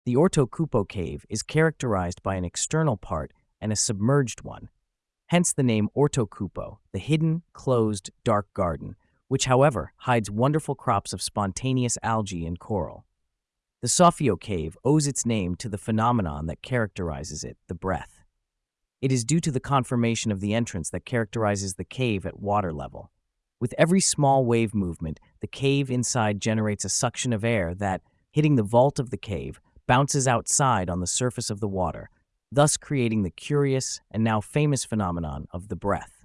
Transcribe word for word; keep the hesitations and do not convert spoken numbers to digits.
The Ortocupo Cave is characterized by an external part and a submerged one, hence the name Ortocupo, the hidden, closed, dark garden, which, however, hides wonderful crops of spontaneous algae and coral. The Sophio Cave owes its name to the phenomenon that characterizes it, the breath. It is due to the conformation of the entrance that characterizes the cave at water level. With every small wave movement, the cave inside generates a suction of air that, hitting the vault of the cave, bounces outside on the surface of the water, thus creating the curious and now famous phenomenon of the breath.